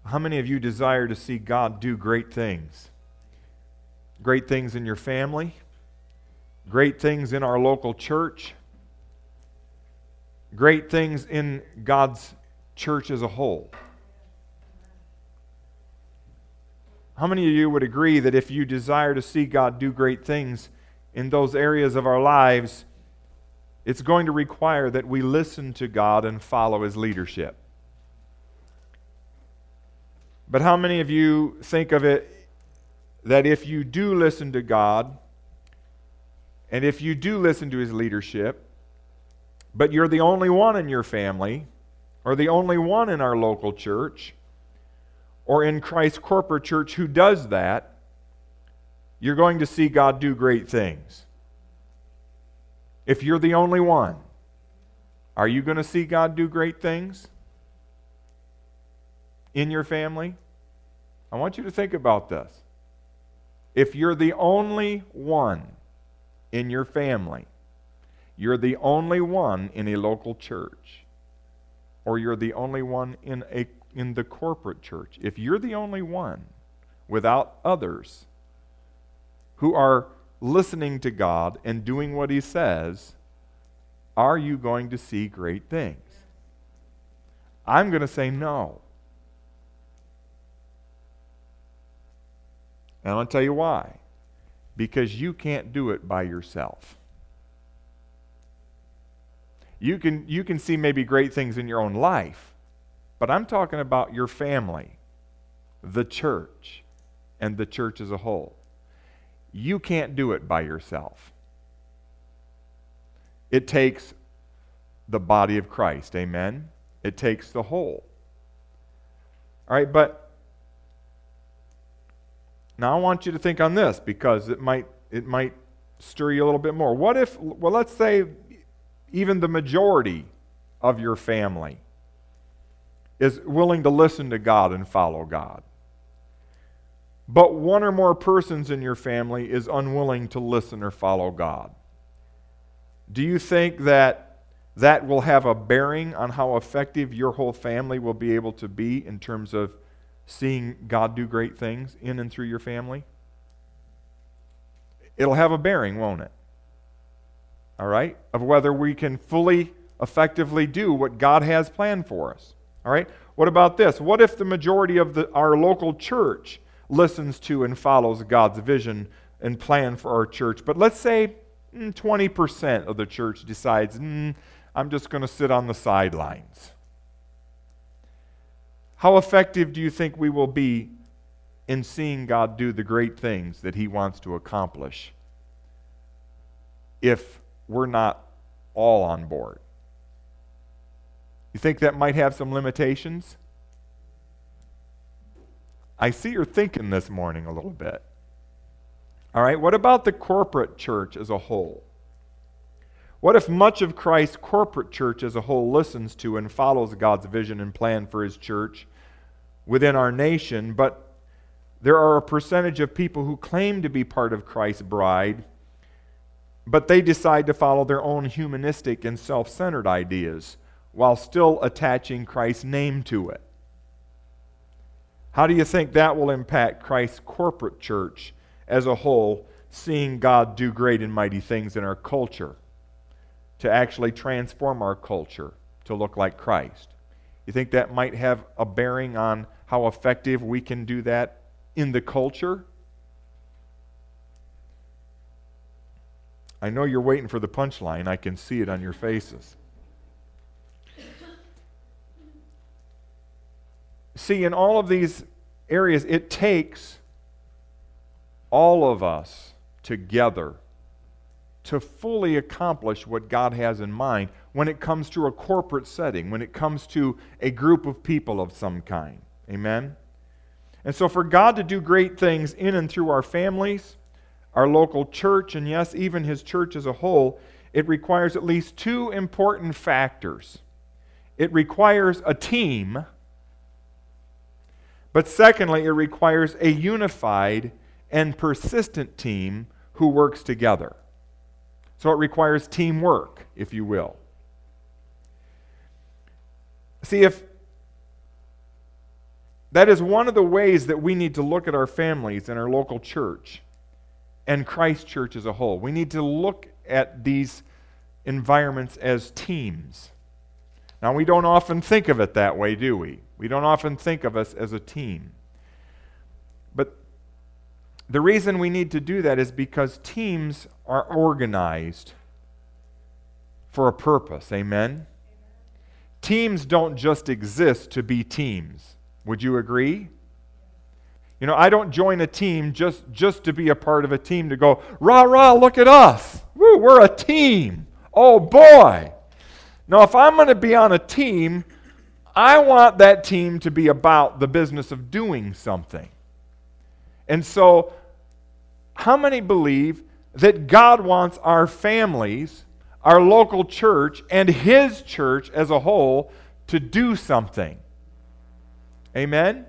How many of you desire to see God do great things? Great things in your family, great things in our local church, great things in God's church as a whole. How many of you would agree that if you desire to see God do great things in those areas of our lives, it's going to require that we listen to God and follow His leadership? But how many of you think of it that if you do listen to God, and if you do listen to His leadership, but you're the only one in your family, or the only one in our local church, or in Christ's corporate church who does that, you're going to see God do great things? If you're the only one, are you going to see God do great things in your family? I want you to think about this. If you're the only one in your family, you're the only one in a local church, or you're the only one in the corporate church, if you're the only one without others who are listening to God and doing what He says, are you going to see great things? I'm going to say no. And I'm going to tell you why. Because you can't do it by yourself. You can see maybe great things in your own life, but I'm talking about your family, the church, and the church as a whole. You can't do it by yourself. It takes the body of Christ, amen? It takes the whole. All right, but now I want you to think on this, because it might stir you a little bit more. What if, well, let's say even the majority of your family is willing to listen to God and follow God, but one or more persons in your family is unwilling to listen or follow God? Do you think that will have a bearing on how effective your whole family will be able to be in terms of seeing God do great things in and through your family? It'll have a bearing, won't it? All right? Of whether we can fully, effectively do what God has planned for us. All right? What about this? What if the majority of our local church listens to and follows God's vision and plan for our church, but let's say 20% of the church decides, I'm just going to sit on the sidelines? How effective do you think we will be in seeing God do the great things that He wants to accomplish if we're not all on board? You think that might have some limitations? I see you're thinking this morning a little bit. All right, what about the corporate church as a whole? What if much of Christ's corporate church as a whole listens to and follows God's vision and plan for His church within our nation, but there are a percentage of people who claim to be part of Christ's bride, but they decide to follow their own humanistic and self-centered ideas while still attaching Christ's name to it? How do you think that will impact Christ's corporate church as a whole, seeing God do great and mighty things in our culture, to actually transform our culture to look like Christ? You think that might have a bearing on how effective we can do that in the culture? I know you're waiting for the punchline. I can see it on your faces. See, in all of these areas, it takes all of us together to fully accomplish what God has in mind when it comes to a corporate setting, when it comes to a group of people of some kind. Amen? And so for God to do great things in and through our families, our local church, and yes, even His church as a whole, it requires at least two important factors. It requires a team, but secondly, it requires a unified and persistent team who works together. So it requires teamwork, if you will. That is one of the ways that we need to look at our families and our local church and Christ Church as a whole. We need to look at these environments as teams. Now, we don't often think of it that way, do we? We don't often think of us as a team. But the reason we need to do that is because teams are organized for a purpose. Amen? Teams don't just exist to be teams. Would you agree? You know, I don't join a team just to be a part of a team to go, rah, rah, look at us. Woo, we're a team. Oh, boy. Now, if I'm going to be on a team, I want that team to be about the business of doing something. And so, how many believe that God wants our families, our local church, and His church as a whole to do something? Amen?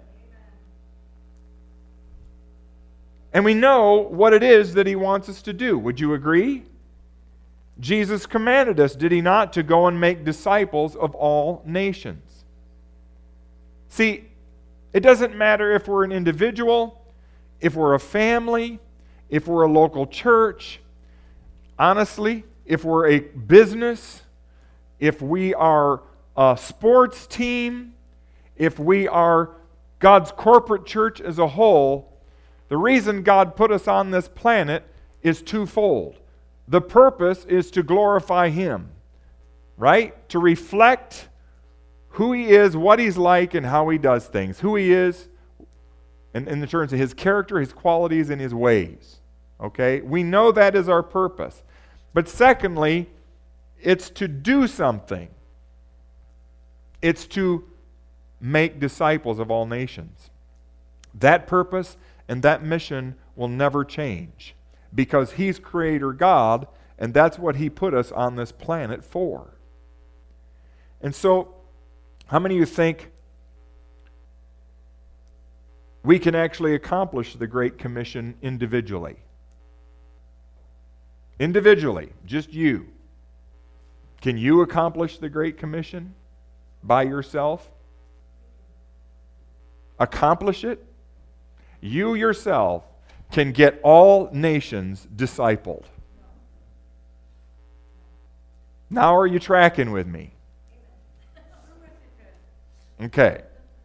And we know what it is that He wants us to do. Would you agree? Jesus commanded us, did He not, to go and make disciples of all nations. See, it doesn't matter if we're an individual, if we're a family, if we're a local church. Honestly, if we're a business, if we are a sports team, if we are God's corporate church as a whole, the reason God put us on this planet is twofold. The purpose is to glorify Him, right? To reflect who He is, what He's like, and how He does things. Who He is in the terms of His character, His qualities, and His ways. Okay? We know that is our purpose. But secondly, it's to do something. It's to make disciples of all nations. That purpose and that mission will never change because He's Creator God, and that's what He put us on this planet for. And so, how many of you think we can actually accomplish the Great Commission individually? Individually, just you. Can you accomplish the Great Commission by yourself? Accomplish it? You yourself can get all nations discipled. Now are you tracking with me? Okay.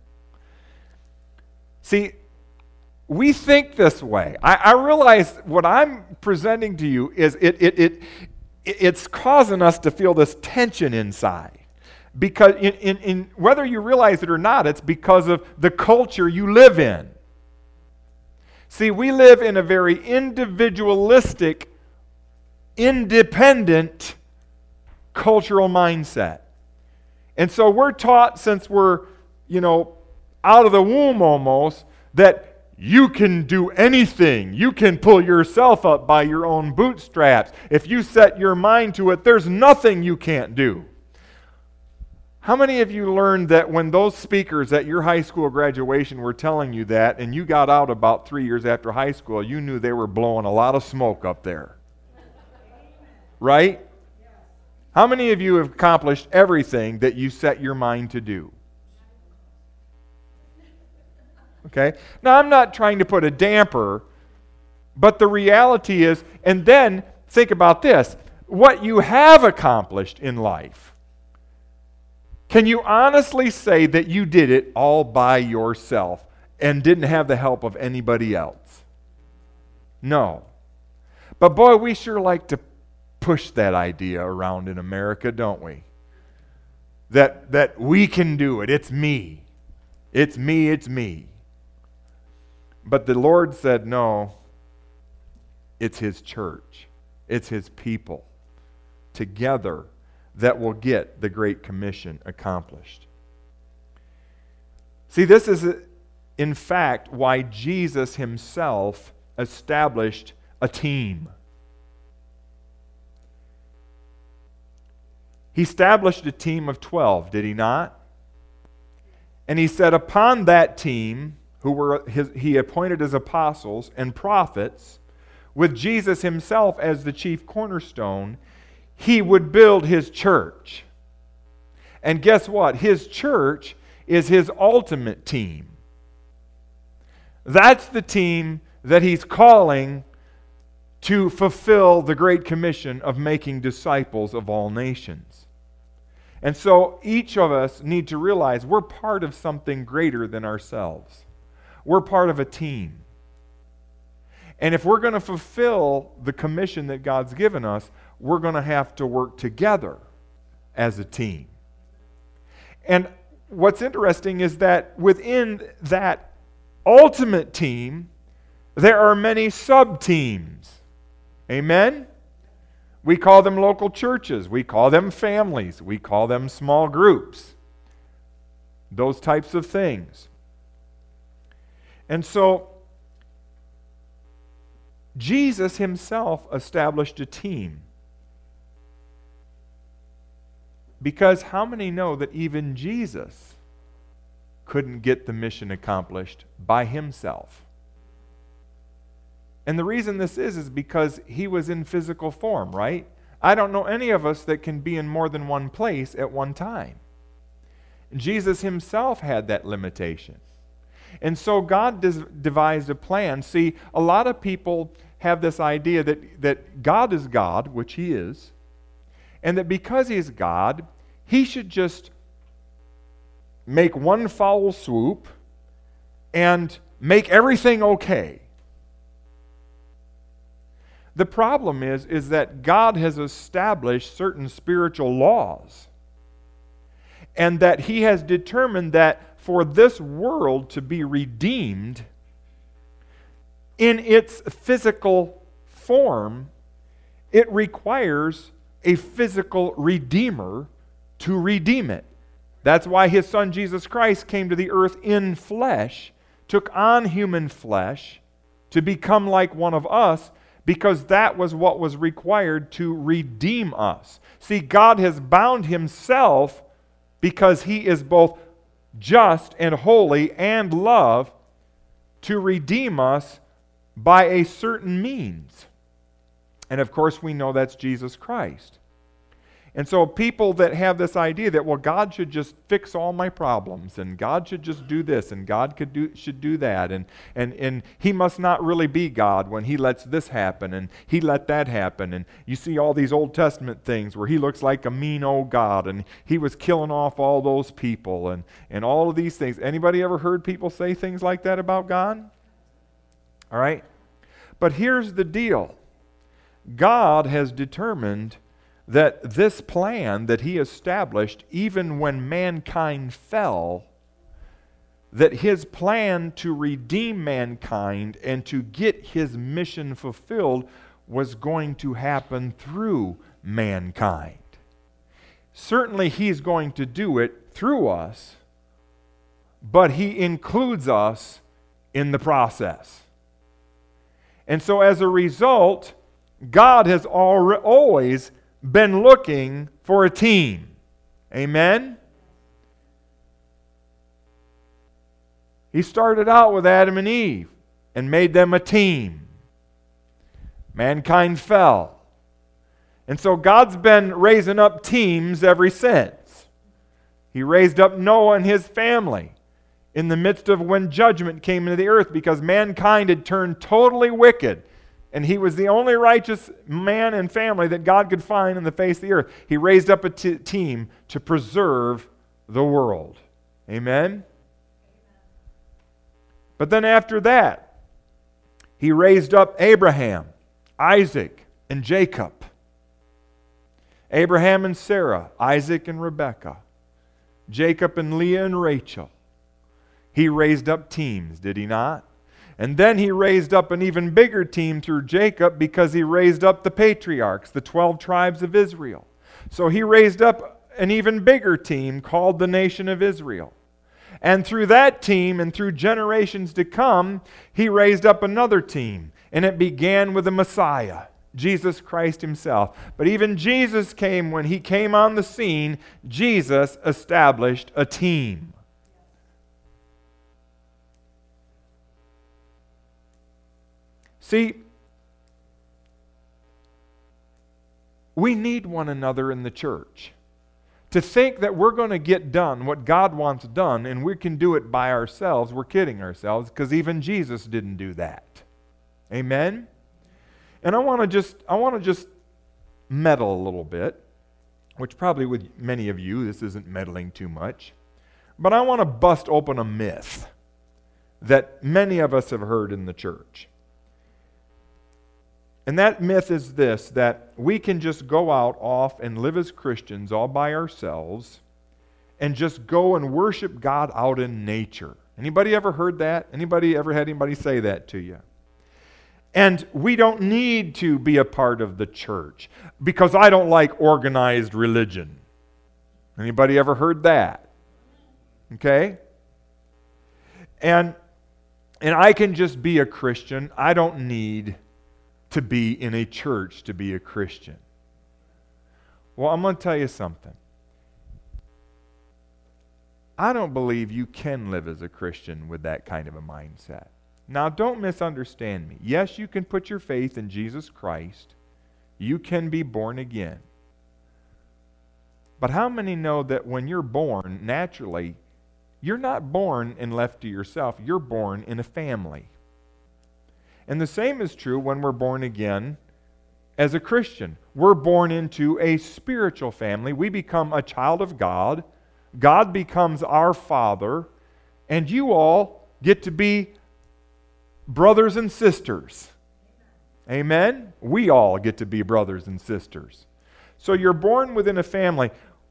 See, we think this way. I realize what I'm presenting to you is it's causing us to feel this tension inside. Because in whether you realize it or not, it's because of the culture you live in. See, we live in a very individualistic, independent cultural mindset. And so we're taught since we're, out of the womb almost, that you can do anything. You can pull yourself up by your own bootstraps. If you set your mind to it, there's nothing you can't do. How many of you learned that when those speakers at your high school graduation were telling you that, and you got out about 3 years after high school, you knew they were blowing a lot of smoke up there? Right? How many of you have accomplished everything that you set your mind to do? Okay? Now, I'm not trying to put a damper, but the reality is, and then think about this, what you have accomplished in life. Can you honestly say that you did it all by yourself and didn't have the help of anybody else? No. But boy, we sure like to push that idea around in America, don't we? That we can do it. It's me. It's me, it's me. But the Lord said, no, it's His church. It's His people together that will get the Great Commission accomplished. See, this is, in fact, why Jesus Himself established a team. He established a team of 12, did He not? And He said upon that team, He appointed as apostles and prophets, with Jesus Himself as the chief cornerstone, He would build His church. And guess what? His church is His ultimate team. That's the team that He's calling to fulfill the Great Commission of making disciples of all nations. And so each of us need to realize we're part of something greater than ourselves. We're part of a team. And if we're going to fulfill the commission that God's given us, we're going to have to work together as a team. And what's interesting is that within that ultimate team, there are many sub-teams. Amen? We call them local churches. We call them families. We call them small groups. Those types of things. And so, Jesus Himself established a team. Because how many know that even Jesus couldn't get the mission accomplished by Himself? And the reason this is because He was in physical form, right? I don't know any of us that can be in more than one place at one time. Jesus Himself had that limitation. And so God devised a plan. See, a lot of people have this idea that God is God, which He is, and that because He is God, He should just make one foul swoop and make everything okay. The problem is that God has established certain spiritual laws, and that He has determined that for this world to be redeemed in its physical form, it requires a physical redeemer to redeem it. That's why His Son Jesus Christ came to the earth in flesh, took on human flesh to become like one of us, because that was what was required to redeem us. See, God has bound Himself, because He is both just and holy and love, to redeem us by a certain means. And of course we know that's Jesus Christ. And so people that have this idea that, well, God should just fix all my problems, and God should just do this, and God should do that, and He must not really be God when He lets this happen, and He let that happen. And you see all these Old Testament things where He looks like a mean old God, and He was killing off all those people, and all of these things. Anybody ever heard people say things like that about God? All right? But here's the deal. God has determined that this plan that He established, even when mankind fell, that His plan to redeem mankind and to get His mission fulfilled was going to happen through mankind. Certainly He's going to do it through us, but He includes us in the process. And so as a result, God has always been looking for a team. Amen? He started out with Adam and Eve and made them a team. Mankind fell. And so God's been raising up teams ever since. He raised up Noah and his family in the midst of when judgment came into the earth, because mankind had turned totally wicked. And he was the only righteous man and family that God could find in the face of the earth. He raised up a team to preserve the world. Amen? But then after that, He raised up Abraham, Isaac, and Jacob. Abraham and Sarah, Isaac and Rebekah, Jacob and Leah and Rachel. He raised up teams, did He not? And then He raised up an even bigger team through Jacob, because He raised up the patriarchs, the 12 tribes of Israel. So He raised up an even bigger team called the nation of Israel. And through that team and through generations to come, He raised up another team. And it began with the Messiah, Jesus Christ Himself. But even Jesus came, when He came on the scene, Jesus established a team. See, we need one another in the church To think that we're going to get done what God wants done and we can do it by ourselves, we're kidding ourselves, because even Jesus didn't do that. Amen? And I want to just meddle a little bit, which probably with many of you, this isn't meddling too much. But I want to bust open a myth that many of us have heard in the church. And that myth is this, that we can just go out off and live as Christians all by ourselves and just go and worship God out in nature. Anybody ever heard that? Anybody ever had anybody say that to you? And we don't need to be a part of the church because I don't like organized religion. Anybody ever heard that? Okay? And I can just be a Christian. I don't need to be in a church to be a Christian. Well, I'm going to tell you something. I don't believe you can live as a Christian with that kind of a mindset. Now, don't misunderstand me. Yes, you can put your faith in Jesus Christ. You can be born again. But how many know that when you're born, naturally, you're not born and left to yourself. You're born in a family. And the same is true when we're born again as a Christian. We're born into a spiritual family. We become a child of God. God becomes our Father. And you all get to be brothers and sisters. Amen? We all get to be brothers and sisters. So you're born within a family.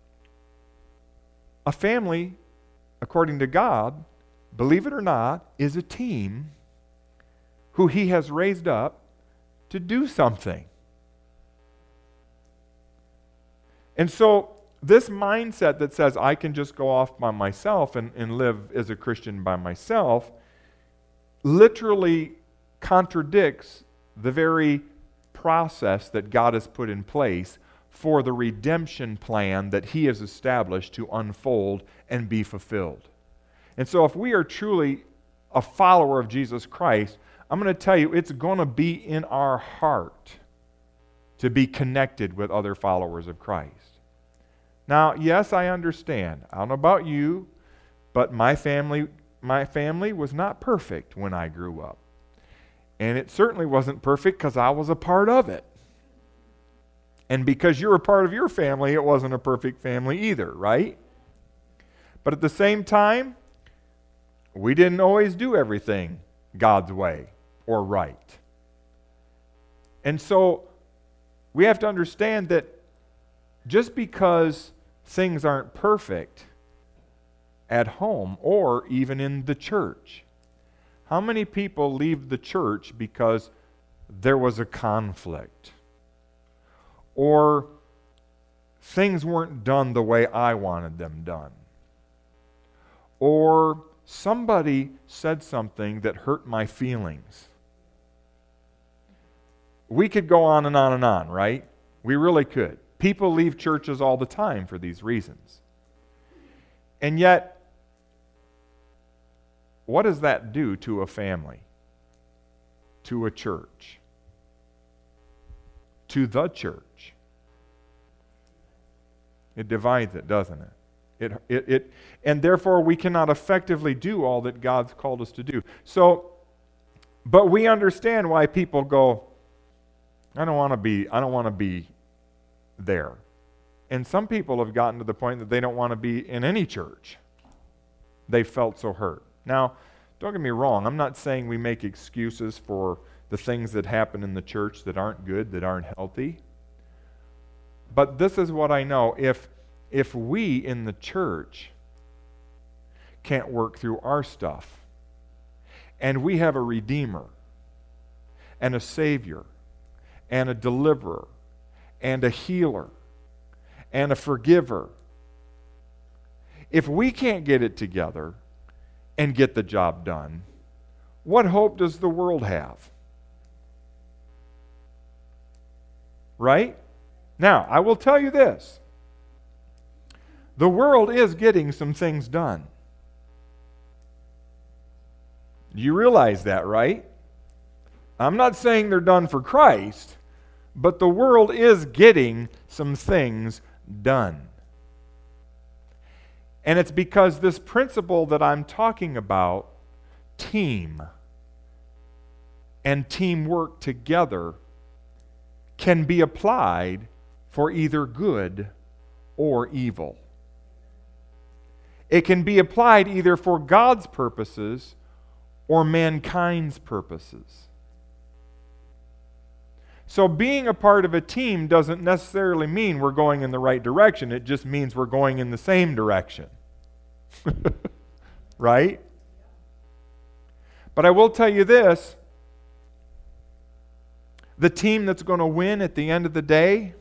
A family, according to God, believe it or not, is a team who He has raised up to do something. And so this mindset that says I can just go off by myself and live as a Christian by myself literally contradicts the very process that God has put in place for the redemption plan that He has established to unfold and be fulfilled. And so if we are truly a follower of Jesus Christ, I'm going to tell you, it's going to be in our heart to be connected with other followers of Christ. Now, yes, I understand. I don't know about you, but my family was not perfect when I grew up. And it certainly wasn't perfect because I was a part of it. And because you're a part of your family, it wasn't a perfect family either, right? But at the same time, we didn't always do everything God's way or right. And so we have to understand that just because things aren't perfect at home or even in the church, how many people leave the church because there was a conflict or things weren't done the way I wanted them done, or somebody said something that hurt my feelings? We could go on and on and on, right? We really could. People leave churches all the time for these reasons. And yet, what does that do to a family? To a church? To the church? It divides it, doesn't it? And therefore we cannot effectively do all that God's called us to do. So, but we understand why people go, I don't want to be there. And some people have gotten to the point that they don't want to be in any church. They felt so hurt. Now, don't get me wrong, I'm not saying we make excuses for the things that happen in the church that aren't good, that aren't healthy. But this is what I know. If we in the church can't work through our stuff, and we have a Redeemer, and a Savior, and a Deliverer, and a Healer, and a Forgiver, if we can't get it together and get the job done, what hope does the world have? Right? Now, I will tell you this. The world is getting some things done. You realize that, right? I'm not saying they're done for Christ, but the world is getting some things done. And it's because this principle that I'm talking about, team and teamwork together, can be applied for either good or evil. It can be applied either for God's purposes or mankind's purposes. So being a part of a team doesn't necessarily mean we're going in the right direction. It just means we're going in the same direction. Right? But I will tell you this, the team that's going to win at the end of the day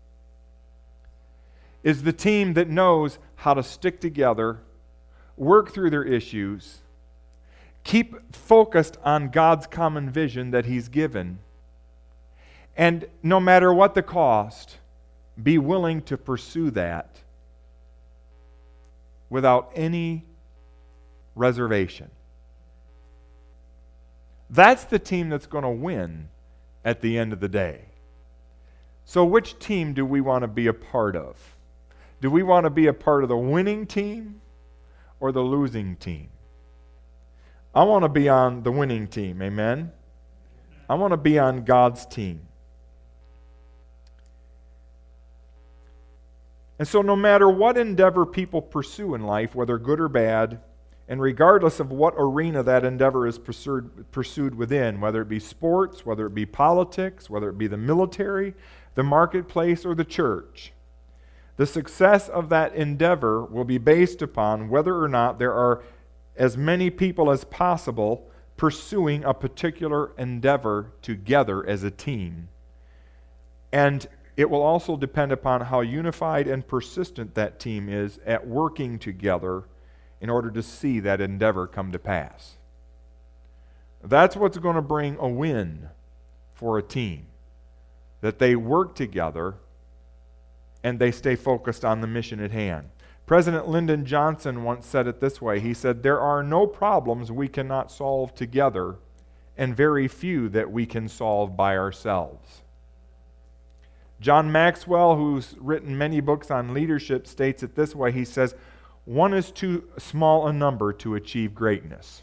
is the team that knows how to stick together, work through their issues, keep focused on God's common vision that He's given, and no matter what the cost, be willing to pursue that without any reservation. That's the team that's going to win at the end of the day. So which team do we want to be a part of? Do we want to be a part of the winning team or the losing team? I want to be on the winning team, amen? I want to be on God's team. And so no matter what endeavor people pursue in life, whether good or bad, and regardless of what arena that endeavor is pursued within, whether it be sports, whether it be politics, whether it be the military, the marketplace, or the church, the success of that endeavor will be based upon whether or not there are as many people as possible pursuing a particular endeavor together as a team. And it will also depend upon how unified and persistent that team is at working together in order to see that endeavor come to pass. That's what's going to bring a win for a team. That they work together and they stay focused on the mission at hand. President Lyndon Johnson once said it this way. He said, "There are no problems we cannot solve together, and very few that we can solve by ourselves." John Maxwell, who's written many books on leadership, states it this way. He says, "One is too small a number to achieve greatness."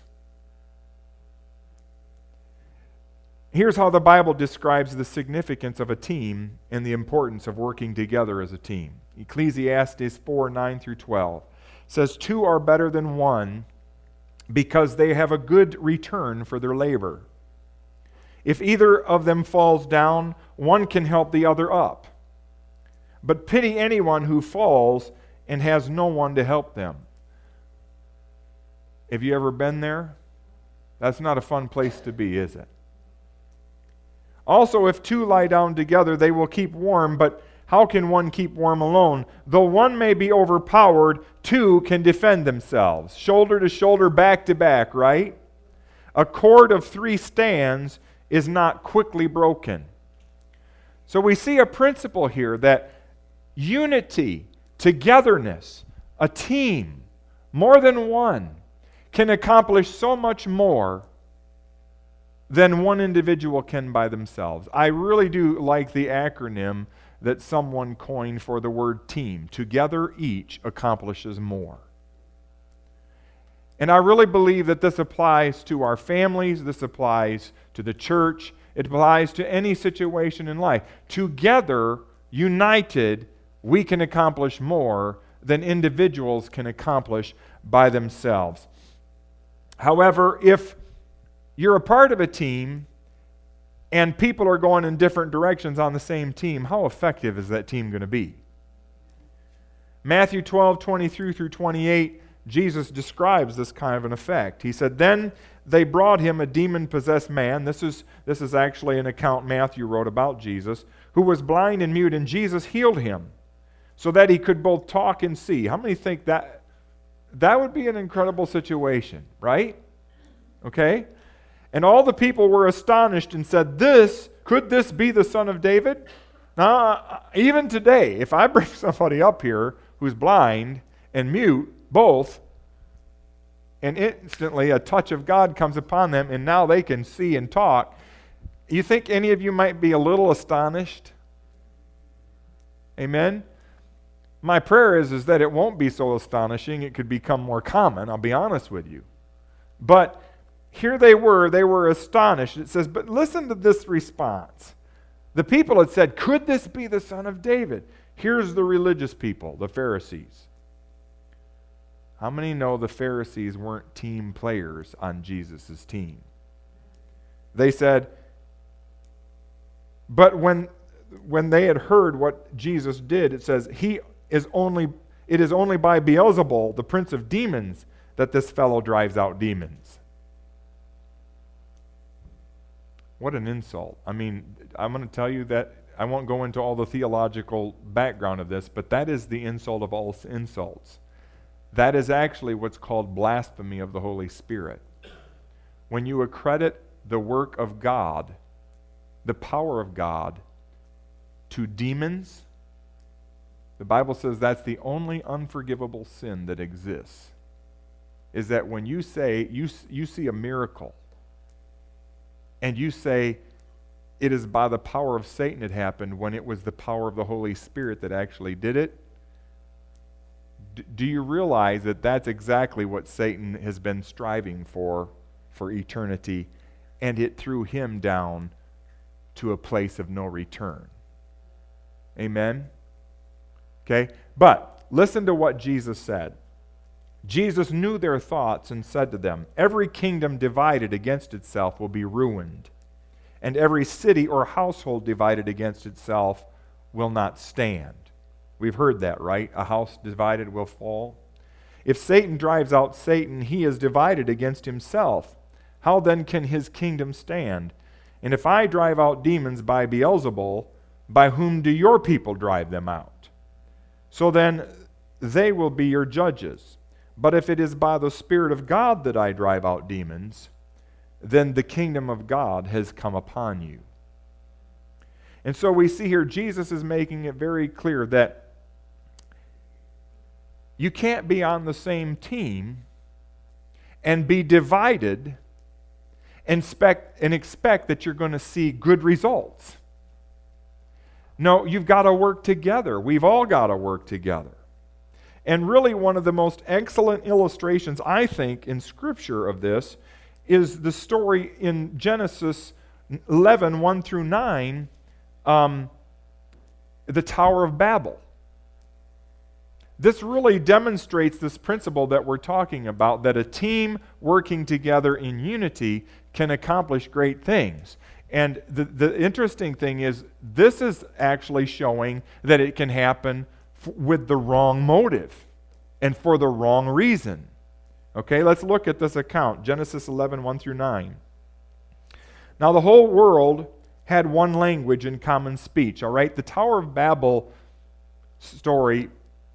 Here's how the Bible describes the significance of a team and the importance of working together as a team. Ecclesiastes 4:9-12 says, "Two are better than one because they have a good return for their labor. If either of them falls down, one can help the other up. But pity anyone who falls and has no one to help them." Have you ever been there? That's not a fun place to be, is it? "Also, if two lie down together, they will keep warm, but how can one keep warm alone? Though one may be overpowered, two can defend themselves." Shoulder to shoulder, back to back, right? "A cord of three stands is not quickly broken." So we see a principle here that unity, togetherness, a team, more than one, can accomplish so much more than one individual can by themselves. I really do like the acronym that someone coined for the word team. Together, each accomplishes more. And I really believe that this applies to our families, this applies to the church, it applies to any situation in life. Together, united, we can accomplish more than individuals can accomplish by themselves. However, if you're a part of a team and people are going in different directions on the same team, how effective is that team going to be? Matthew 12:23-28, Jesus describes this kind of an effect. He said, "Then they brought him a demon-possessed man." This is actually an account Matthew wrote about Jesus, "who was blind and mute, and Jesus healed him so that he could both talk and see." How many think that would be an incredible situation, right? Okay? "And all the people were astonished and said, could this be the Son of David?" Now, even today, if I bring somebody up here who's blind and mute, both, and instantly a touch of God comes upon them, and now they can see and talk, you think any of you might be a little astonished? Amen? My prayer is that it won't be so astonishing. It could become more common, I'll be honest with you. But here they were astonished. It says, but listen to this response. The people had said, could this be the son of David? Here's the religious people, the Pharisees. How many know the Pharisees weren't team players on Jesus' team? They said, but when they had heard what Jesus did, it says, it is only by Beelzebul, the prince of demons, that this fellow drives out demons. What an insult. I mean, I'm going to tell you that I won't go into all the theological background of this, but that is the insult of all insults. That is actually what's called blasphemy of the Holy Spirit. When you accredit the work of God, the power of God, to demons, the Bible says that's the only unforgivable sin that exists. Is that when you say, you see a miracle, and you say, it is by the power of Satan it happened, when it was the power of the Holy Spirit that actually did it, do you realize that that's exactly what Satan has been striving for eternity, and it threw him down to a place of no return? Amen? Okay? But listen to what Jesus said. Jesus knew their thoughts and said to them, every kingdom divided against itself will be ruined, and every city or household divided against itself will not stand. We've heard that, right? A house divided will fall. If Satan drives out Satan, he is divided against himself. How then can his kingdom stand? And if I drive out demons by Beelzebul, by whom do your people drive them out? So then they will be your judges. But if it is by the Spirit of God that I drive out demons, then the kingdom of God has come upon you. And so we see here Jesus is making it very clear that you can't be on the same team and be divided and expect that you're going to see good results. No, you've got to work together. We've all got to work together. And really one of the most excellent illustrations, I think, in Scripture of this is the story in Genesis 11, 1 through 9, the Tower of Babel. This really demonstrates this principle that we're talking about, that a team working together in unity can accomplish great things. And the interesting thing is, this is actually showing that it can happen with the wrong motive and for the wrong reason. Okay, let's look at this account. Genesis 11, 1 through 9. Now the whole world had one language and common speech. All right, the Tower of Babel story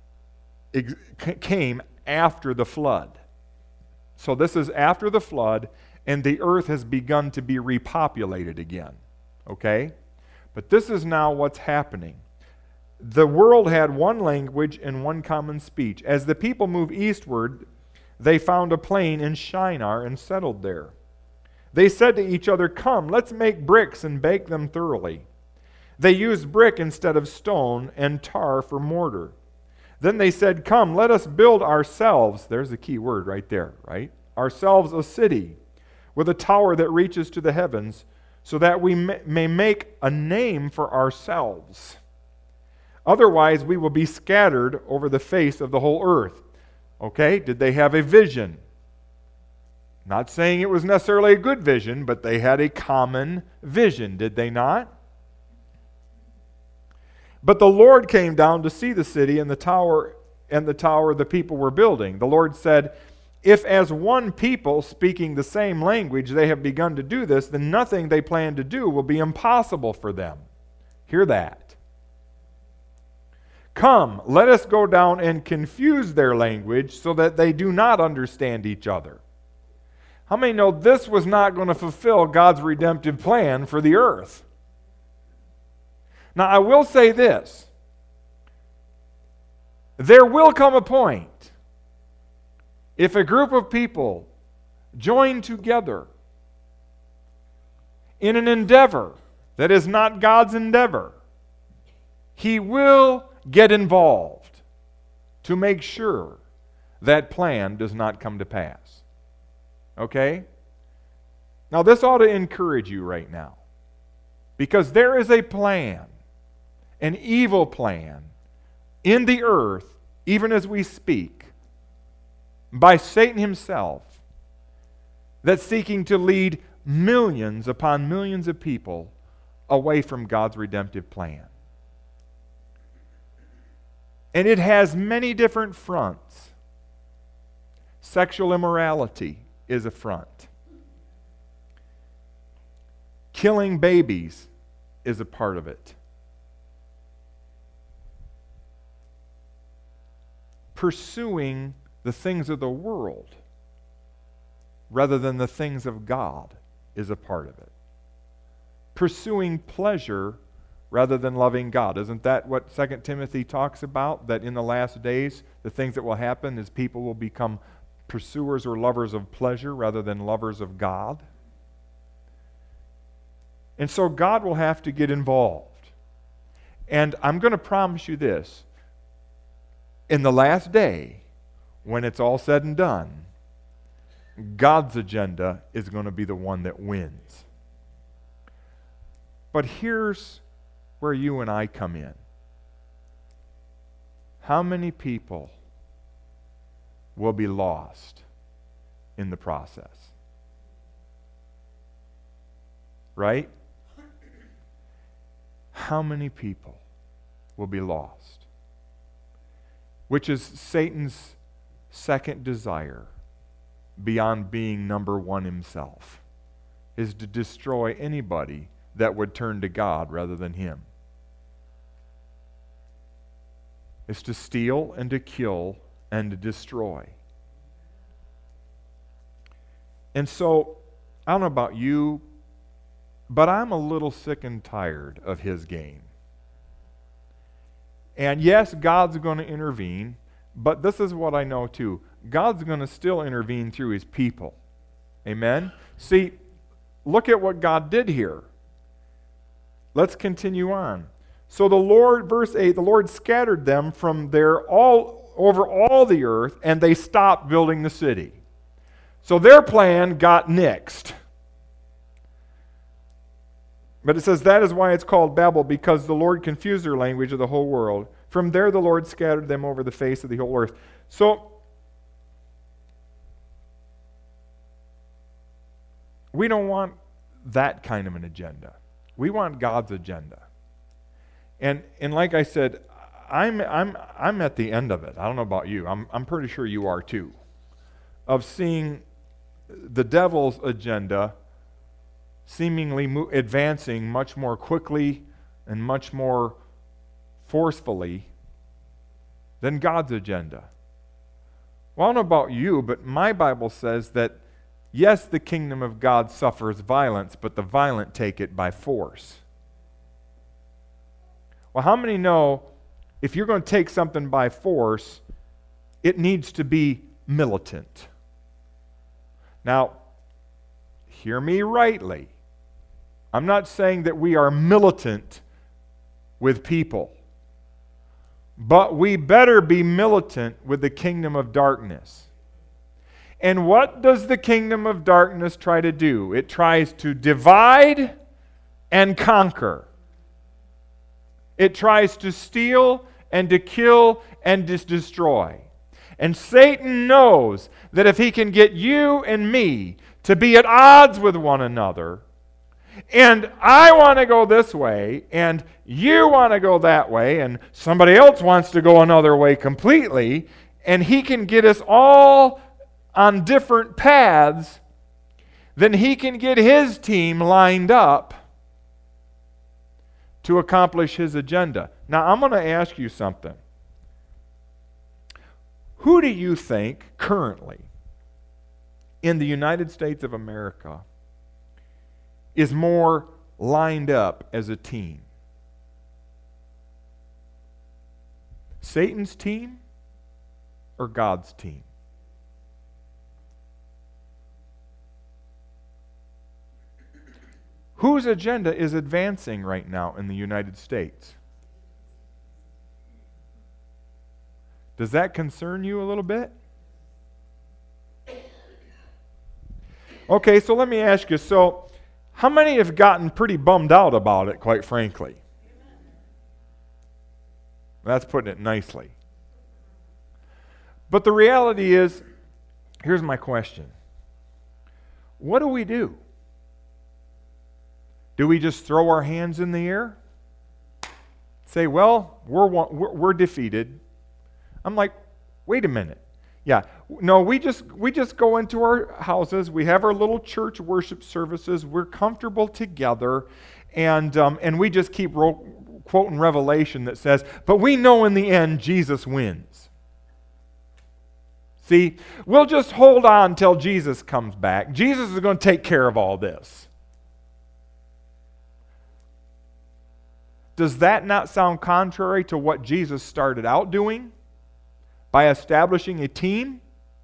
came after the flood. So this is after the flood, and the earth has begun to be repopulated again. Okay? But this is now what's happening. The world had one language and one common speech. As the people moved eastward, they found a plain in Shinar and settled there. They said to each other, "Come, let's make bricks and bake them thoroughly." They used brick instead of stone and tar for mortar. Then they said, "Come, let us build ourselves," there's the key word right there, right? "Ourselves a city with a tower that reaches to the heavens, so that we may make a name for ourselves. Otherwise, we will be scattered over the face of the whole earth." Okay, did they have a vision? Not saying it was necessarily a good vision, but they had a common vision, did they not? But the Lord came down to see the city and the tower the people were building. The Lord said, "If as one people speaking the same language they have begun to do this, then nothing they plan to do will be impossible for them." Hear that. "Come, let us go down and confuse their language so that they do not understand each other." How many know this was not going to fulfill God's redemptive plan for the earth? Now, I will say this. There will come a point, if a group of people join together in an endeavor that is not God's endeavor, He will get involved. to make sure that plan does not come to pass. Okay? Now, this ought to encourage you right now, because there is a plan, an evil plan, in the earth, even as we speak, by Satan himself, that's seeking to lead millions upon millions of people away from God's redemptive plan. And it has many different fronts. Sexual immorality is a front. Killing babies is a part of it. Pursuing the things of the world rather than the things of God is a part of it. Pursuing pleasure rather than loving God. Isn't that what 2 Timothy talks about? That in the last days, the things that will happen is people will become pursuers or lovers of pleasure rather than lovers of God. And so God will have to get involved. And I'm going to promise you this. In the last day, when it's all said and done, God's agenda is going to be the one that wins. But here's where you and I come in. How many people will be lost in the process? Right? How many people will be lost? Which is Satan's second desire, beyond being number one himself, is to destroy anybody that would turn to God rather than him. Is to steal and to kill and to destroy. And so, I don't know about you, but I'm a little sick and tired of his game. And yes, God's going to intervene, but this is what I know too. God's going to still intervene through his people. Amen? See, look at what God did here. Let's continue on. So the Lord, verse 8, the Lord scattered them from there all over all the earth, and they stopped building the city. So their plan got nixed. But it says that is why it's called Babel, because the Lord confused their language of the whole world. From there the Lord scattered them over the face of the whole earth. So we don't want that kind of an agenda. We want God's agenda. And like I said, I'm at the end of it. I don't know about you. I'm pretty sure you are too. Of seeing the devil's agenda seemingly advancing much more quickly and much more forcefully than God's agenda. Well, I don't know about you, but my Bible says that yes, the kingdom of God suffers violence, but the violent take it by force. Well, how many know if you're going to take something by force, it needs to be militant? Now, hear me rightly. I'm not saying that we are militant with people, but we better be militant with the kingdom of darkness. And what does the kingdom of darkness try to do? It tries to divide and conquer. It tries to steal and to kill and to destroy. And Satan knows that if he can get you and me to be at odds with one another, and I want to go this way, and you want to go that way, and somebody else wants to go another way completely, and he can get us all on different paths, then he can get his team lined up to accomplish his agenda. Now, I'm going to ask you something. Who do you think currently in the United States of America is more lined up as a team? Satan's team or God's team? Whose agenda is advancing right now in the United States? Does that concern you a little bit? Okay, so let me ask you, so how many have gotten pretty bummed out about it, quite frankly? That's putting it nicely. But the reality is, here's my question. What do we do? Do we just throw our hands in the air? Say, well, we're defeated. I'm like, wait a minute. Yeah, no, we just go into our houses. We have our little church worship services. We're comfortable together, and we just keep quoting Revelation that says, but we know in the end Jesus wins. See, we'll just hold on till Jesus comes back. Jesus is going to take care of all this. Does that not sound contrary to what Jesus started out doing by establishing a team?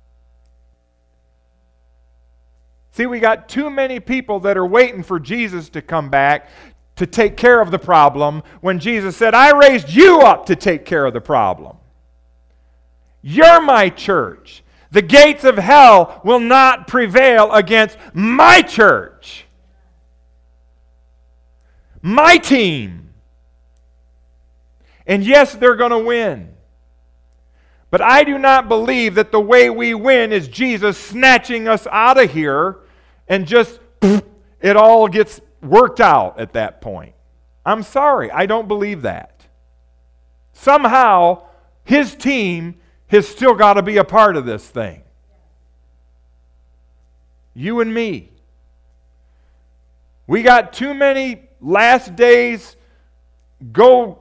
See, we got too many people that are waiting for Jesus to come back to take care of the problem when Jesus said, I raised you up to take care of the problem. You're my church. The gates of hell will not prevail against my church. My team. And yes, they're going to win. But I do not believe that the way we win is Jesus snatching us out of here and just it all gets worked out at that point. I'm sorry, I don't believe that. Somehow, his team has still got to be a part of this thing. You and me. We got too many last days, go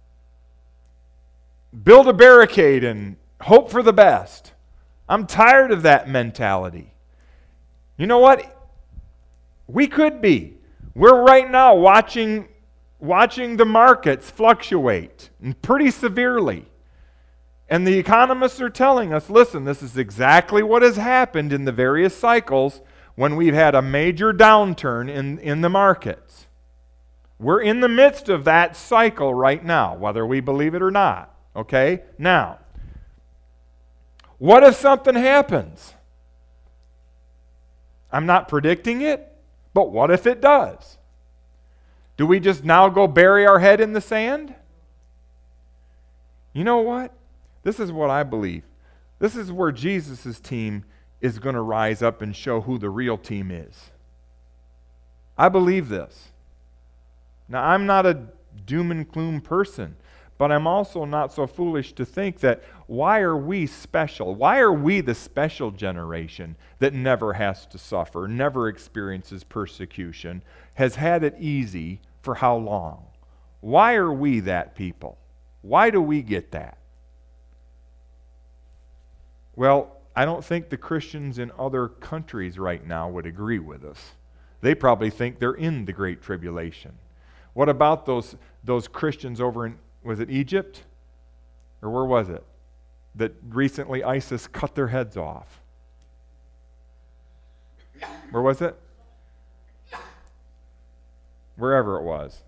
build a barricade and hope for the best. I'm tired of that mentality. You know what? We could be. We're right now watching the markets fluctuate, and pretty severely. And the economists are telling us, listen, this is exactly what has happened in the various cycles when we've had a major downturn in the markets. We're in the midst of that cycle right now, whether we believe it or not. Okay? Now, what if something happens? I'm not predicting it, but what if it does? Do we just now go bury our head in the sand? You know what? This is what I believe. This is where Jesus' team is going to rise up and show who the real team is. I believe this. Now, I'm not a doom and gloom person, but I'm also not so foolish to think that why are we special? Why are we the special generation that never has to suffer, never experiences persecution, has had it easy for how long? Why are we that people? Why do we get that? Well, I don't think the Christians in other countries right now would agree with us. They probably think they're in the Great Tribulation. What about those Christians over in, was it Egypt? Or where was it? That recently ISIS cut their heads off. Where was it? Wherever it was.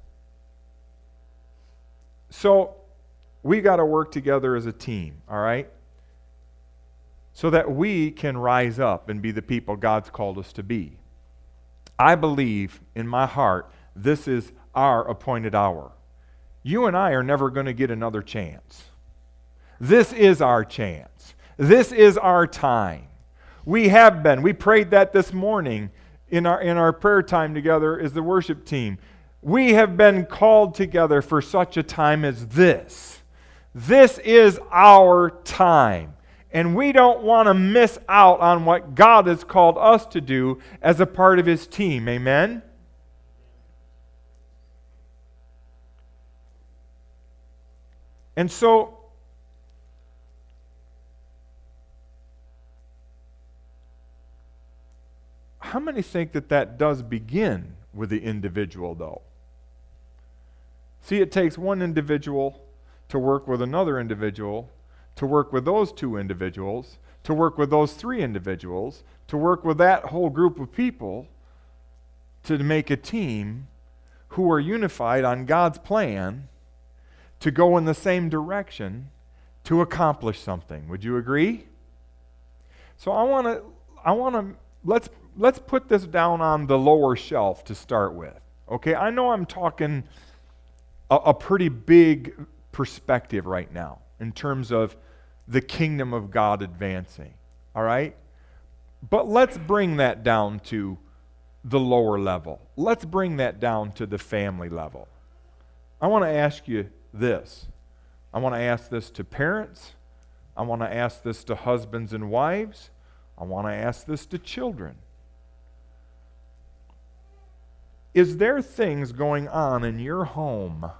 So, we got to work together as a team, all right? So that we can rise up and be the people God's called us to be. I believe in my heart this is our appointed hour. You and I are never going to get another chance. This is our chance. This is our time. We have been. We prayed that this morning in our prayer time together as the worship team. We have been called together for such a time as this. This is our time. And we don't want to miss out on what God has called us to do as a part of His team. Amen? And so, how many think that does begin with the individual, though? See, it takes one individual to work with another individual, to work with those two individuals, to work with those three individuals, to work with that whole group of people to make a team who are unified on God's plan to go in the same direction to accomplish something. Would you agree? So let's put this down on the lower shelf to start with. Okay, I know I'm talking a pretty big perspective right now in terms of the kingdom of God advancing. All right? But let's bring that down to the lower level. Let's bring that down to the family level. I want to ask you this. I want to ask this to parents. I want to ask this to husbands and wives. I want to ask this to children. Is there things going on in your home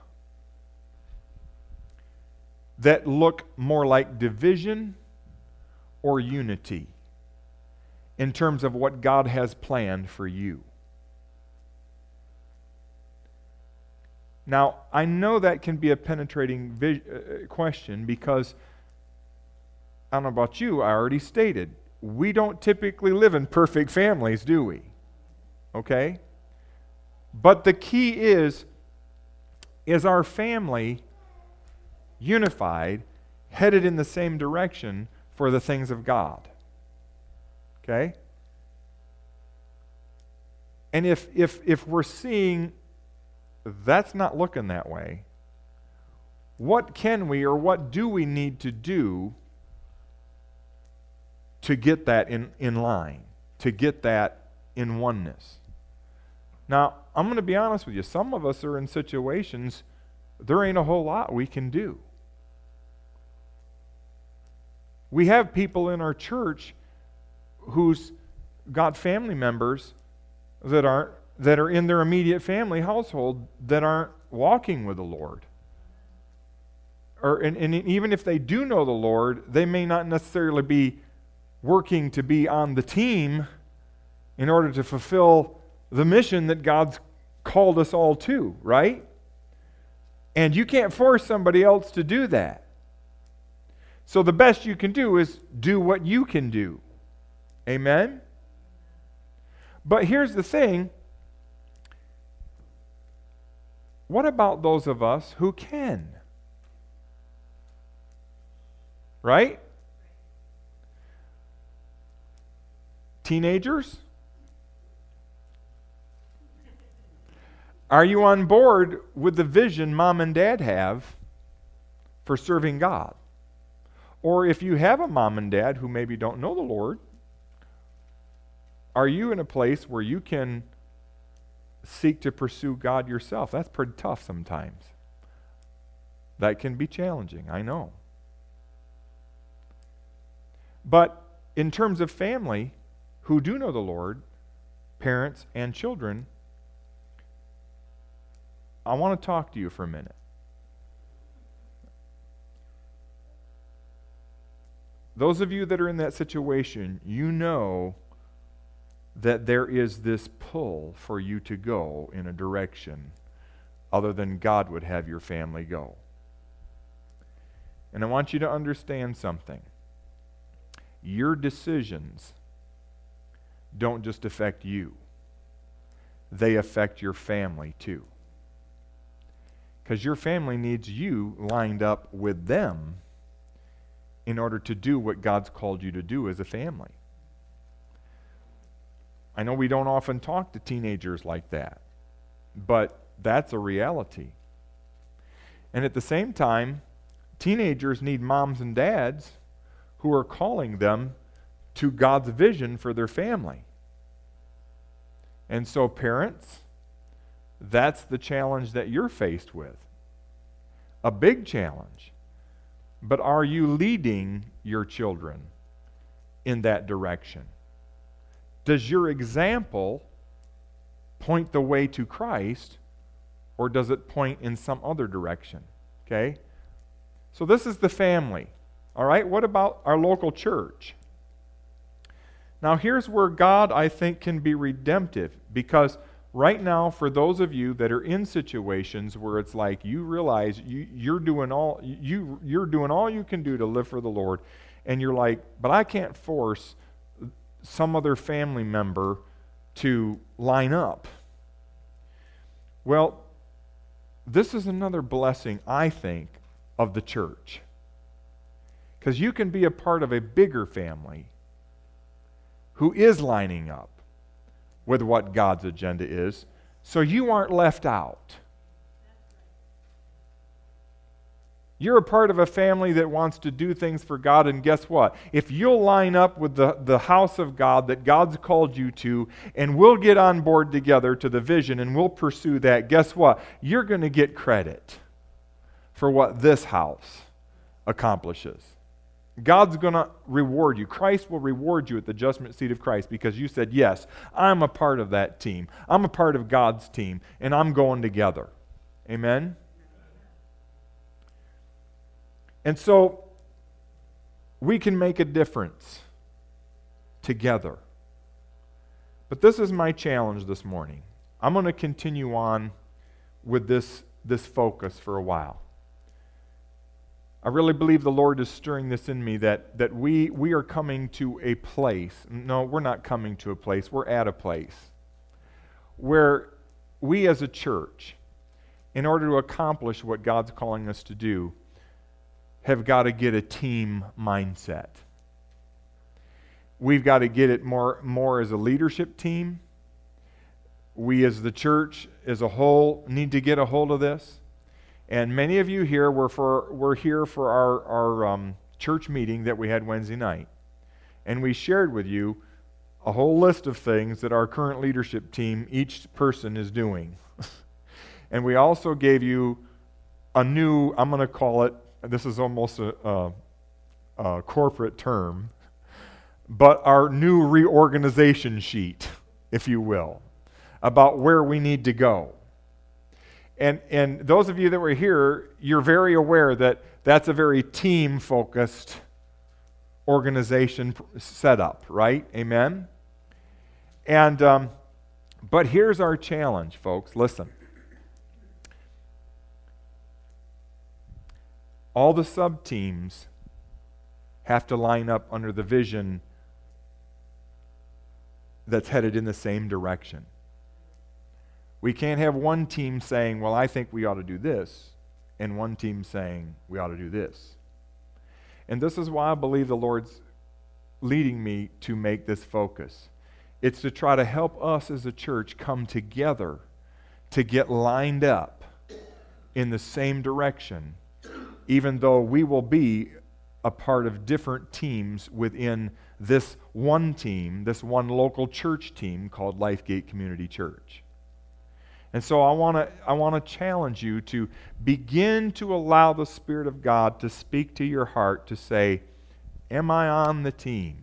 that look more like division or unity in terms of what God has planned for you? Now, I know that can be a penetrating question because, I don't know about you, I already stated, we don't typically live in perfect families, do we? Okay? But the key is our family unified, headed in the same direction for the things of God? Okay? And if we're seeing that's not looking that way, what can we or what do we need to do to get that in line, to get that in oneness? Now, I'm going to be honest with you. Some of us are in situations there ain't a whole lot we can do. We have people in our church who's got family members that are in their immediate family household that aren't walking with the Lord. And even if they do know the Lord, they may not necessarily be working to be on the team in order to fulfill the mission that God's called us all to, right? And you can't force somebody else to do that. So the best you can do is do what you can do. Amen? But here's the thing. What about those of us who can? Right? Teenagers? Are you on board with the vision mom and dad have for serving God? Or if you have a mom and dad who maybe don't know the Lord, are you in a place where you can seek to pursue God yourself? That's pretty tough sometimes. That can be challenging, I know. But in terms of family who do know the Lord, parents and children, I want to talk to you for a minute. Those of you that are in that situation, you know that there is this pull for you to go in a direction other than God would have your family go. And I want you to understand something. Your decisions don't just affect you. They affect your family too. Because your family needs you lined up with them in order to do what God's called you to do as a family. I know we don't often talk to teenagers like that, but that's a reality. And at the same time, teenagers need moms and dads who are calling them to God's vision for their family. And so parents, that's the challenge that you're faced with. A big challenge. But are you leading your children in that direction? Does your example point the way to Christ, or does it point in some other direction? Okay? So this is the family. All right? What about our local church? Now here's where God, I think, can be redemptive, because right now, for those of you that are in situations where it's like you realize you're doing all you can do to live for the Lord, and you're like, but I can't force some other family member to line up. Well, this is another blessing, I think, of the church. Because you can be a part of a bigger family who is lining up with what God's agenda is, so you aren't left out. You're a part of a family that wants to do things for God, and guess what? If you'll line up with the house of God that God's called you to, and we'll get on board together to the vision, and we'll pursue that, guess what? You're going to get credit for what this house accomplishes. God's going to reward you. Christ will reward you at the judgment seat of Christ because you said, yes, I'm a part of that team. I'm a part of God's team, and I'm going together. Amen? And so, we can make a difference together. But this is my challenge this morning. I'm going to continue on with this focus for a while. I really believe the Lord is stirring this in me that we are coming to a place. No, we're not coming to a place. We're at a place where we as a church, in order to accomplish what God's calling us to do, have got to get a team mindset. We've got to get it more as a leadership team. We as the church as a whole need to get a hold of this. And many of you here were here for our church meeting that we had Wednesday night. And we shared with you a whole list of things that our current leadership team, each person is doing. And we also gave you a new, I'm going to call it, this is almost a corporate term, but our new reorganization sheet, if you will, about where we need to go. And those of you that were here, you're very aware that that's a very team-focused organization setup, right? Amen? And but here's our challenge, folks. Listen. All the sub-teams have to line up under the vision that's headed in the same direction. We can't have one team saying, well, I think we ought to do this, and one team saying, we ought to do this. And this is why I believe the Lord's leading me to make this focus. It's to try to help us as a church come together to get lined up in the same direction, even though we will be a part of different teams within this one team, this one local church team called Lifegate Community Church. And so I want to challenge you to begin to allow the Spirit of God to speak to your heart to say, am I on the team?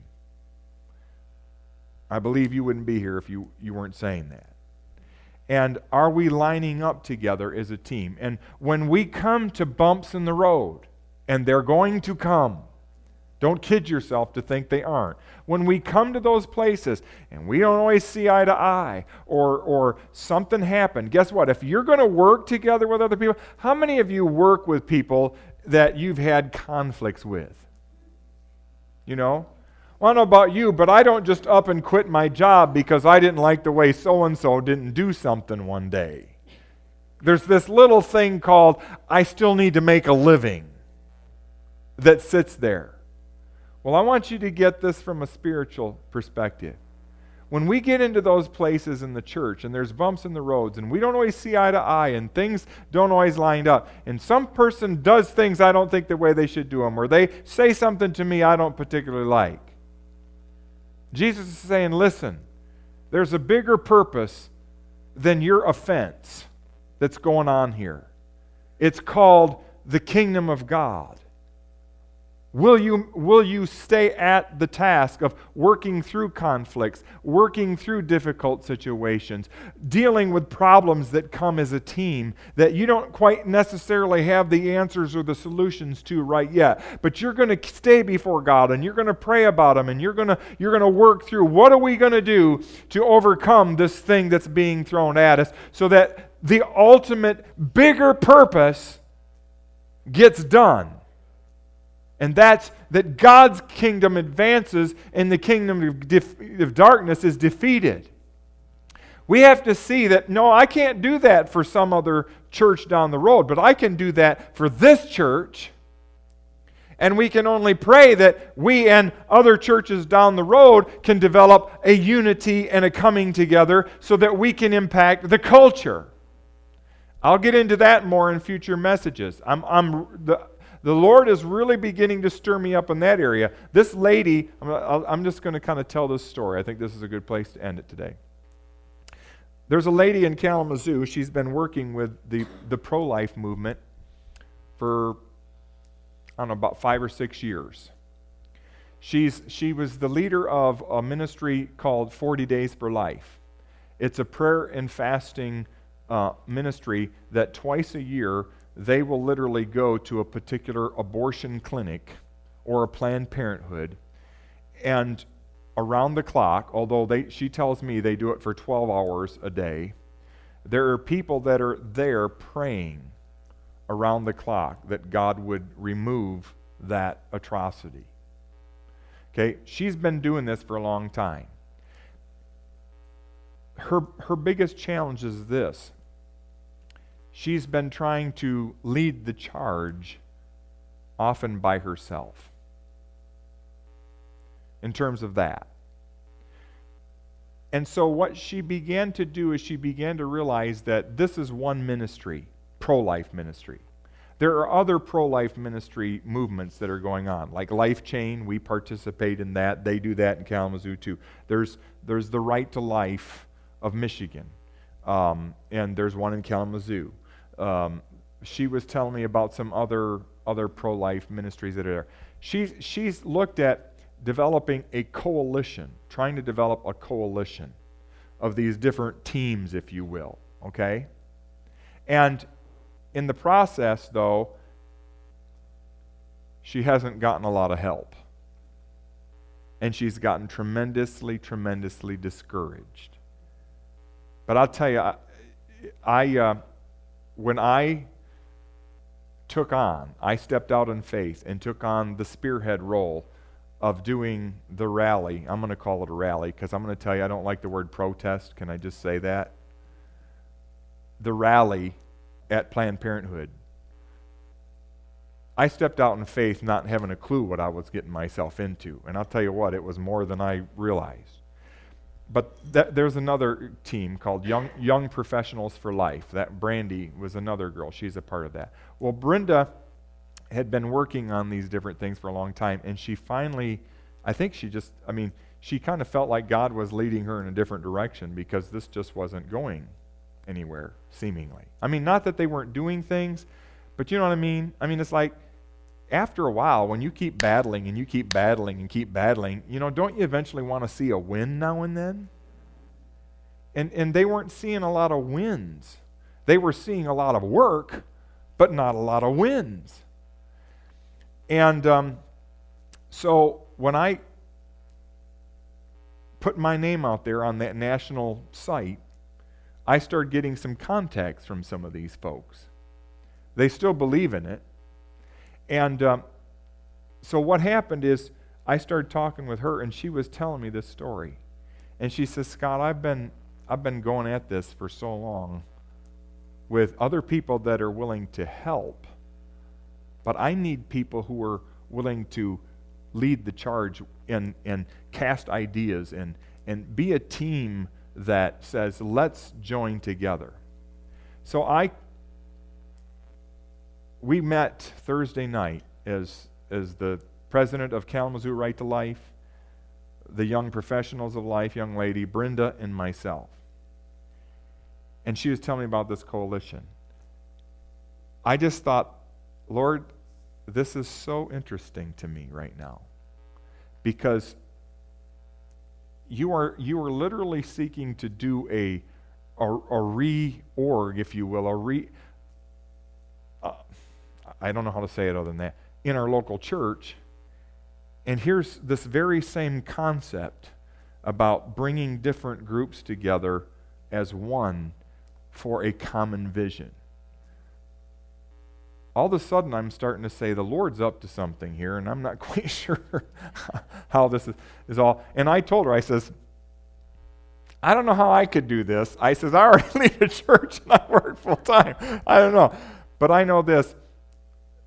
I believe you wouldn't be here if you weren't saying that. And are we lining up together as a team? And when we come to bumps in the road, and they're going to come, don't kid yourself to think they aren't. When we come to those places and we don't always see eye to eye or something happened, guess what? If you're going to work together with other people, how many of you work with people that you've had conflicts with? You know? Well, I don't know about you, but I don't just up and quit my job because I didn't like the way so-and-so didn't do something one day. There's this little thing called, I still need to make a living, that sits there. Well, I want you to get this from a spiritual perspective. When we get into those places in the church and there's bumps in the roads and we don't always see eye to eye and things don't always line up and some person does things I don't think the way they should do them or they say something to me I don't particularly like. Jesus is saying, listen, there's a bigger purpose than your offense that's going on here. It's called the kingdom of God. Will you stay at the task of working through conflicts, working through difficult situations, dealing with problems that come as a team that you don't quite necessarily have the answers or the solutions to right yet, but you're going to stay before God and you're going to pray about them and you're going to work through what are we going to do to overcome this thing that's being thrown at us so that the ultimate bigger purpose gets done. And that's that God's kingdom advances and the kingdom of darkness is defeated. We have to see that, no, I can't do that for some other church down the road, but I can do that for this church. And we can only pray that we and other churches down the road can develop a unity and a coming together so that we can impact the culture. I'll get into that more in future messages. The Lord is really beginning to stir me up in that area. This lady, I'm just going to kind of tell this story. I think this is a good place to end it today. There's a lady in Kalamazoo. She's been working with the pro-life movement for, I don't know, about 5 or 6 years. She was the leader of a ministry called 40 Days for Life. It's a prayer and fasting ministry that twice a year they will literally go to a particular abortion clinic or a Planned Parenthood, and around the clock, although she tells me they do it for 12 hours a day, there are people that are there praying around the clock that God would remove that atrocity. Okay, she's been doing this for a long time. Her biggest challenge is this. She's been trying to lead the charge, often by herself, in terms of that. And so what she began to do is she began to realize that this is one ministry, pro-life ministry. There are other pro-life ministry movements that are going on, like Life Chain. We participate in that. They do that in Kalamazoo too. There's the Right to Life of Michigan, and there's one in Kalamazoo. She was telling me about some other pro-life ministries that are there. She's looked at developing a coalition, trying to develop a coalition of these different teams, if you will, okay? And in the process, though, she hasn't gotten a lot of help. And she's gotten tremendously, tremendously discouraged. But I'll tell you, when I stepped out in faith and took on the spearhead role of doing the rally. I'm going to call it a rally because I'm going to tell you I don't like the word protest. Can I just say that? The rally at Planned Parenthood. I stepped out in faith not having a clue what I was getting myself into. And I'll tell you what, it was more than I realized. But there's another team called Young Professionals for Life. That Brandy was another girl. She's a part of that. Well, Brenda had been working on these different things for a long time, and she finally, she kind of felt like God was leading her in a different direction because this just wasn't going anywhere, seemingly. Not that they weren't doing things, but you know what I mean? It's like, after a while, when you keep battling and you keep battling and keep battling, don't you eventually want to see a win now and then? And they weren't seeing a lot of wins. They were seeing a lot of work, but not a lot of wins. And so when I put my name out there on that national site, I started getting some contacts from some of these folks. They still believe in it. And so what happened is I started talking with her, and she was telling me this story. And she says, Scott, I've been going at this for so long with other people that are willing to help, but I need people who are willing to lead the charge and cast ideas and be a team that says, let's join together. So we met Thursday night as the president of Kalamazoo Right to Life, the Young Professionals of Life, young lady, Brenda, and myself. And she was telling me about this coalition. I just thought, Lord, this is so interesting to me right now, because you are literally seeking to do a reorg, if you will, I don't know how to say it other than that, in our local church. And here's this very same concept about bringing different groups together as one for a common vision. All of a sudden, I'm starting to say the Lord's up to something here, and I'm not quite sure how this is all. And I told her, I says, I don't know how I could do this. I says, I already lead a church and I work full time. I don't know. But I know this.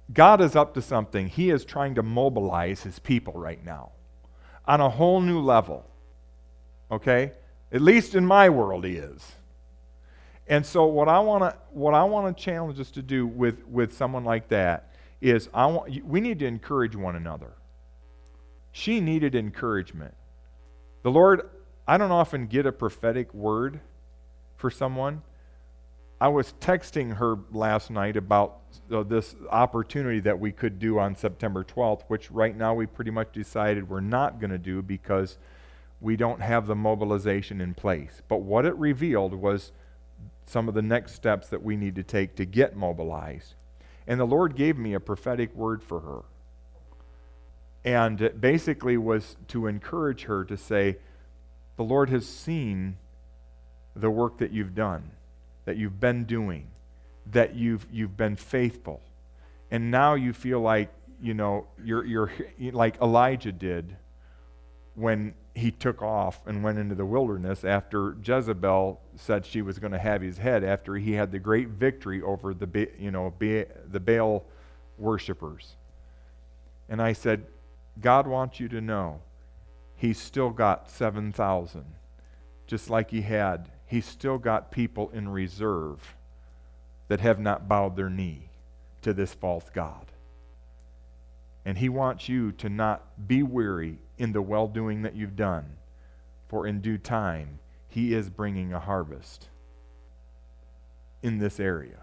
God is up to something. He is trying to mobilize his people right now on a whole new level. Okay? At least in my world he is. And so what I want to challenge us to do with someone like that is we need to encourage one another. She needed encouragement. The Lord, I don't often get a prophetic word for someone. I was texting her last night about this opportunity that we could do on September 12th, which right now we pretty much decided we're not going to do because we don't have the mobilization in place. But what it revealed was some of the next steps that we need to take to get mobilized. And the Lord gave me a prophetic word for her. And it basically was to encourage her to say, the Lord has seen the work that you've done, that you've been doing, that you've been faithful. And now you feel like, you're like Elijah did when he took off and went into the wilderness after Jezebel said she was going to have his head, after he had the great victory over the Baal worshipers. And I said, God wants you to know he's still got 7,000, just like he had. He's still got people in reserve that have not bowed their knee to this false god. And he wants you to not be weary in the well-doing that you've done, for in due time he is bringing a harvest in this area.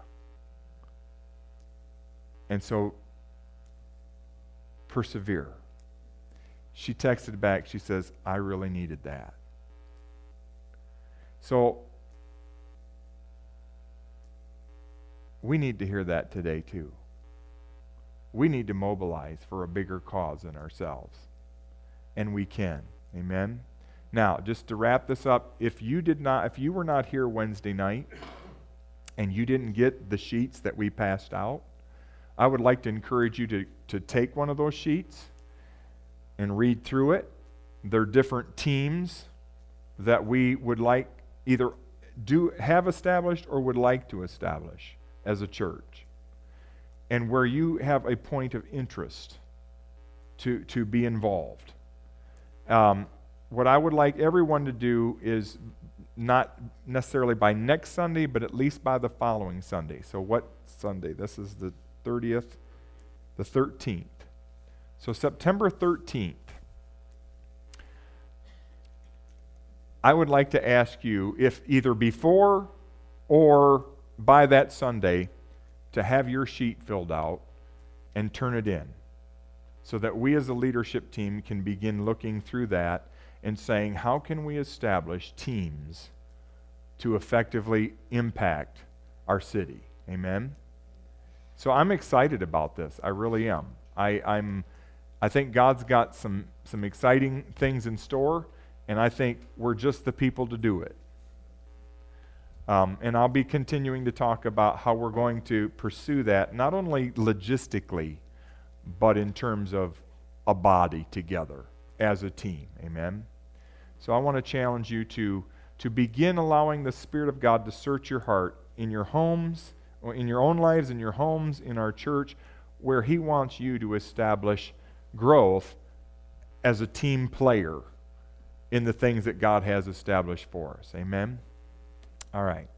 And so, persevere. She texted back, she says, I really needed that. So, we need to hear that today too. We need to mobilize for a bigger cause than ourselves. And we can. Amen? Now, just to wrap this up, if you were not here Wednesday night and you didn't get the sheets that we passed out, I would like to encourage you to take one of those sheets and read through it. There are different teams that we would like either have established or would like to establish as a church, and where you have a point of interest to be involved. What I would like everyone to do is not necessarily by next Sunday, but at least by the following Sunday. So what Sunday? This is the 30th, the 13th. So September 13th, I would like to ask you if either before or by that Sunday to have your sheet filled out and turn it in so that we as a leadership team can begin looking through that and saying, how can we establish teams to effectively impact our city? Amen? So I'm excited about this. I really am. I think God's got some exciting things in store, and I think we're just the people to do it. And I'll be continuing to talk about how we're going to pursue that, not only logistically, but in terms of a body together as a team. Amen? So I want to challenge you to begin allowing the Spirit of God to search your heart in your homes, or in your own lives, in your homes, in our church, where He wants you to establish growth as a team player in the things that God has established for us. Amen? All right.